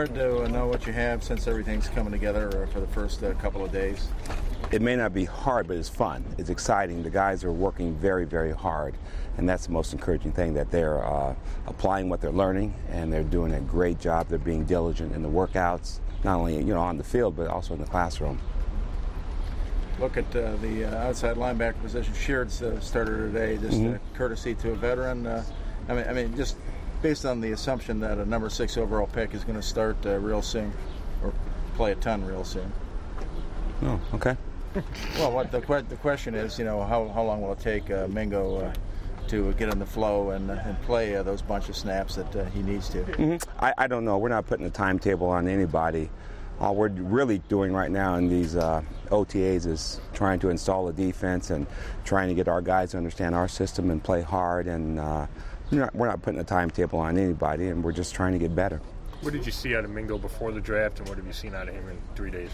hard to know what you have since everything's coming together for the first couple of days? It may not be hard, but it's fun. It's exciting. The guys are working very, very hard, and that's the most encouraging thing, that they're applying what they're learning, and they're doing a great job. They're being diligent in the workouts, not only on the field, but also in the classroom. Look at the outside linebacker position. Sheard's starter today, just courtesy to a veteran. I mean, just based on the assumption that a number 6 overall pick is going to start real soon, or play a ton real soon. Oh, okay. Well, what the question is, how long will it take Mingo to get in the flow and play those bunch of snaps that he needs to? I don't know. We're not putting a timetable on anybody. All we're really doing right now in these OTAs is trying to install a defense and trying to get our guys to understand our system and play hard. And we're not putting a timetable on anybody, and we're just trying to get better. What did you see out of Mingo before the draft, and what have you seen out of him in 3 days?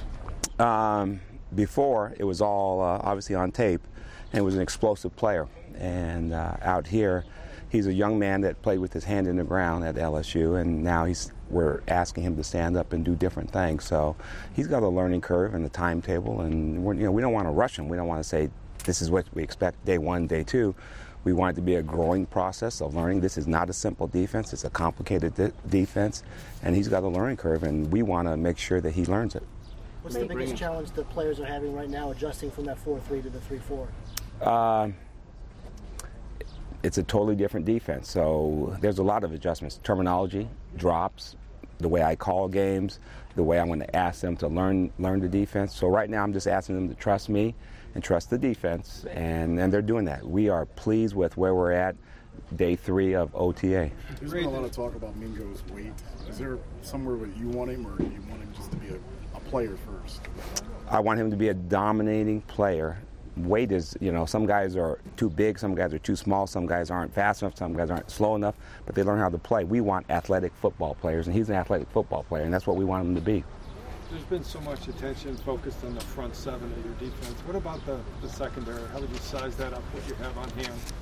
Before, it was all obviously on tape, and it was an explosive player. And out here, he's a young man that played with his hand in the ground at LSU, and now we're asking him to stand up and do different things. So he's got a learning curve and a timetable, and we don't want to rush him. We don't want to say this is what we expect day 1, day 2. We want it to be a growing process of learning. This is not a simple defense. It's a complicated defense, and he's got a learning curve, and we want to make sure that he learns it. What's the biggest challenge the players are having right now adjusting from that 4-3 to the 3-4? It's a totally different defense, so there's a lot of adjustments. Terminology, drops, the way I call games, the way I'm going to ask them to learn the defense. So right now I'm just asking them to trust me and trust the defense, and they're doing that. We are pleased with where we're at day 3 of OTA. There's been a lot of talk about Mingo's weight. Is there somewhere where you want him, or do you want him just to be a player first? I want him to be a dominating player. Weight is, some guys are too big, some guys are too small, some guys aren't fast enough, some guys aren't slow enough, but they learn how to play. We want athletic football players, and he's an athletic football player, and that's what we want him to be. There's been so much attention focused on the front 7 of your defense. What about the secondary? How would you size that up, what you have on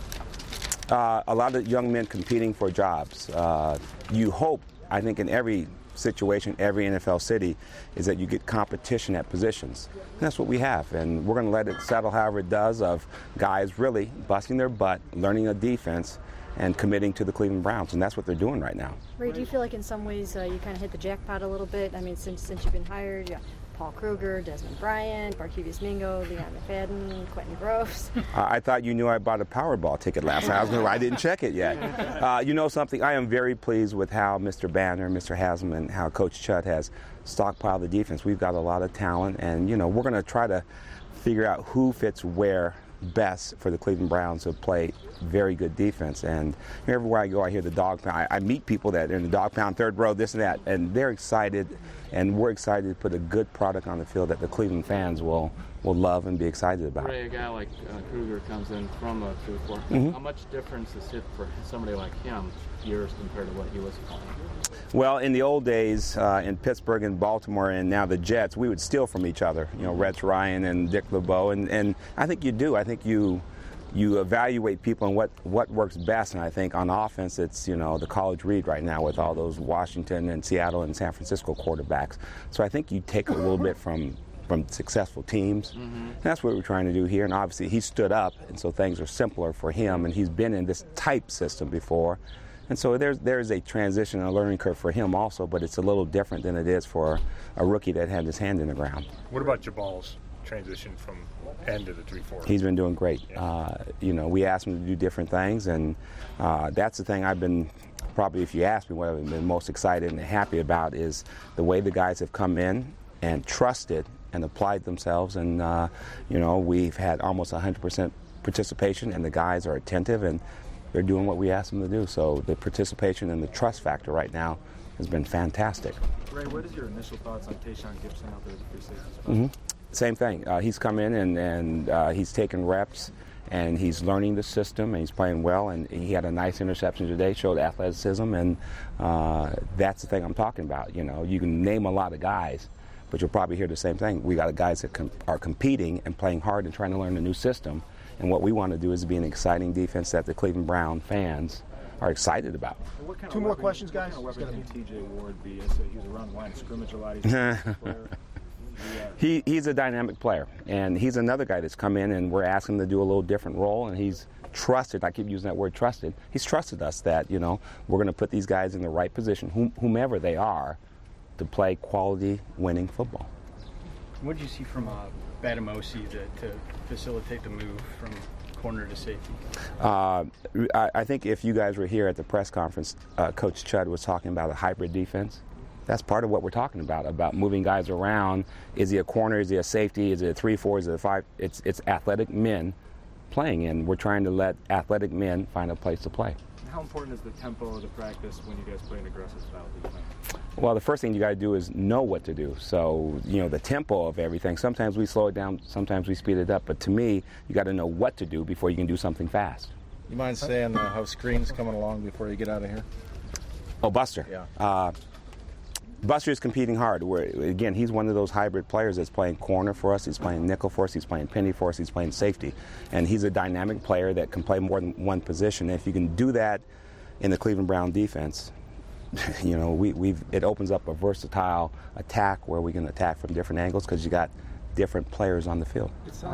hand? A lot of young men competing for jobs. You hope, I think in every situation, every NFL city, is that you get competition at positions. And that's what we have, and we're going to let it settle however it does, of guys really busting their butt, learning a defense, and committing to the Cleveland Browns, and that's what they're doing right now. Ray, do you feel like in some ways you kind of hit the jackpot a little bit? I mean, since you've been hired, Paul Kruger, Desmond Bryant, Barkevius Mingo, Leon McFadden, Quentin Groves. I thought you knew I bought a Powerball ticket last night. I didn't check it yet. You know something? I am very pleased with how Mr. Banner, Mr. Haslam, and how Coach Chutt has stockpiled the defense. We've got a lot of talent, and we're going to try to figure out who fits where best for the Cleveland Browns to play very good defense. And everywhere I go, I hear the dog pound. I meet people that are in the dog pound, third row, this and that, and they're excited, and we're excited to put a good product on the field that the Cleveland fans will love and be excited about. Ray, a guy like Kruger comes in from a 2-4. How much difference is it for somebody like him years compared to what he was playing? Well, in the old days, in Pittsburgh and Baltimore and now the Jets, we would steal from each other, Rex Ryan and Dick LeBeau, and I think you do. I think you evaluate people and what works best, and I think on offense it's, the college read right now with all those Washington and Seattle and San Francisco quarterbacks. So I think you take a little bit from successful teams. And that's what we're trying to do here, and obviously he stood up, and so things are simpler for him, and he's been in this type system before. And so there's a transition and a learning curve for him also, but it's a little different than it is for a rookie that had his hand in the ground. What about Jabal's transition from end to the 3-4? He's been doing great. We asked him to do different things, and that's the thing I've been, probably if you ask me what I've been most excited and happy about, is the way the guys have come in and trusted and applied themselves. And, we've had almost 100% participation, and the guys are attentive, and they're doing what we asked them to do. So the participation and the trust factor right now has been fantastic. Ray, what is your initial thoughts on Tayshaun Gibson out there at the free safety spot? Same thing. He's come in and he's taken reps, and he's learning the system, and he's playing well, and he had a nice interception today, showed athleticism, and that's the thing I'm talking about. You can name a lot of guys, but you'll probably hear the same thing. We got guys that are competing and playing hard and trying to learn a new system. And what we want to do is be an exciting defense that the Cleveland Brown fans are excited about. Two more questions, guys. What kind of weapon can T.J. Ward be? He's around the line of scrimmage a lot. He's a player. He's a dynamic player, and he's another guy that's come in, and we're asking him to do a little different role, and he's trusted. I keep using that word, trusted. He's trusted us that, you know, we're going to put these guys in the right position, whomever they are, to play quality, winning football. What did you see from Batamosi to facilitate the move from corner to safety? I think if you guys were here at the press conference, Coach Chud was talking about a hybrid defense. That's part of what we're talking about moving guys around. Is he a corner? Is he a safety? Is it a 3-4? Is it a 5? It's athletic men playing, and we're trying to let athletic men find a place to play. How important is the tempo of the practice when you guys play an aggressive style defense? Well, the first thing you got to do is know what to do. So, you know, the tempo of everything. Sometimes we slow it down, sometimes we speed it up. But to me, you got to know what to do before you can do something fast. You mind saying how screen's coming along before you get out of here? Oh, Buster. Yeah. Buster is competing hard. Again, he's one of those hybrid players that's playing corner for us, he's playing nickel for us, he's playing penny for us, he's playing safety. And he's a dynamic player that can play more than one position. And if you can do that in the Cleveland Brown defense, you know, it opens up a versatile attack where we can attack from different angles because you got different players on the field.